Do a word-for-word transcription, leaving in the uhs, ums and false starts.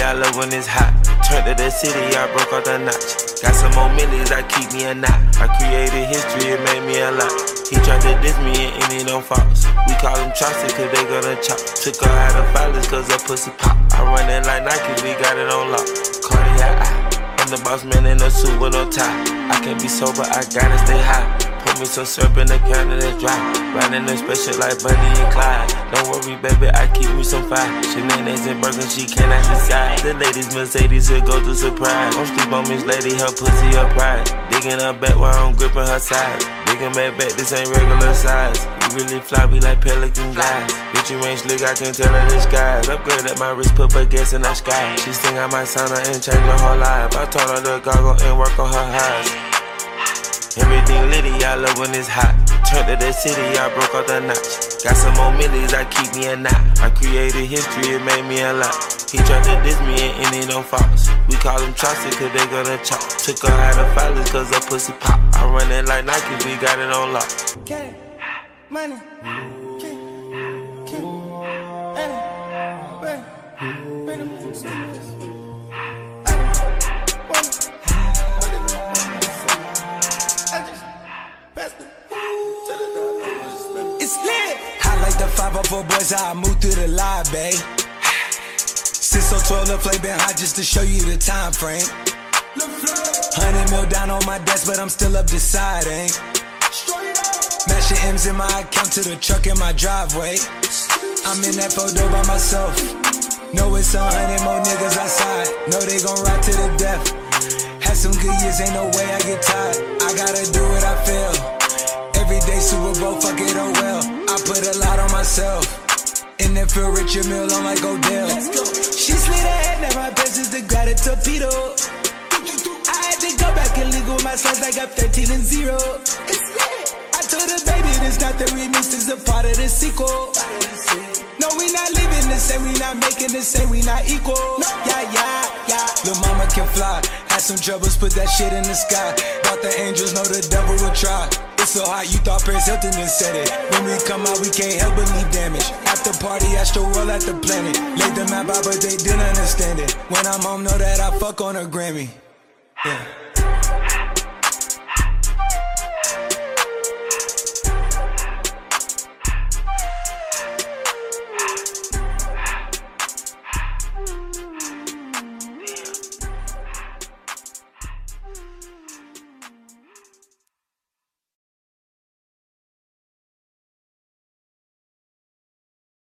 I love when it's hot. Turned to the city, I broke out the notch. Got some more millies, I keep me a knot. I created history, it made me a lot. He tried to diss me and any no faults. We call them chopsticks cause they gonna chop. Took her out of filers cause her pussy pop. I run it like Nike, we got it on lock. Cardiac eye. I'm the boss man in a suit with no tie. I can't be sober, I gotta stay high. Put me some syrup in the can and it's dry. Riding the special like Bunny and Clyde. Don't worry, baby, I keep me some fire. Shenanigans and burgers, she cannot decide. The ladies Mercedes will go to surprise. Don't sleep on Miss Lady, her pussy her pride. Digging her back while I'm gripping her side. Digging back back, this ain't regular size. You really fly, we like pelican guys. Bitch, you ain't slick, I can tell her the skies. Upgrade at my wrist, put baguettes in the sky. She sing I might sign her and change her whole life. I told her to goggle and work on her highs. Everything litty, I love when it's hot. Turned to the city, I broke out the notch. Got some more millies, I keep me a knot. I created history, it made me a lot. He tried to diss me and any no faults. We call them chopsticks cause they gonna chop. Took her out of filers cause her pussy pop. I run it like Nike, we got it on lock. Get it, money, get it, get it, money, money, money. The five oh four boys, how I move through the live, babe. Since oh twelve, the play been hot just to show you the time frame. Hundred mil down on my desk, but I'm still up deciding. Mashing M's in my account to the truck in my driveway. I'm in that photo by myself. Know it's a hundred more niggas outside. Know they gon' ride to the death. Had some good years, ain't no way I get tired. I gotta do what I feel. Every day Super Bowl, fuck it, oh well. I put a lot on myself. And then feel Richard Mill on like Odell. She slid ahead, now my best is to grab a torpedo. I had to go back and legal my sons like I'm thirteen and zero. I told her, baby, this not the remix, this a part of the sequel. No, we not living the same, we not making the same, we not equal. Yeah, yeah, yeah. Lil' mama can fly. Had some troubles, put that shit in the sky. Thought the angels know the devil would try. It's so hot, you thought Paris Hilton done said it. When we come out, we can't help but leave damage. After party, astro roll at the planet. Laid the map out, but they didn't understand it. When I'm home, know that I fuck on a Grammy. Yeah.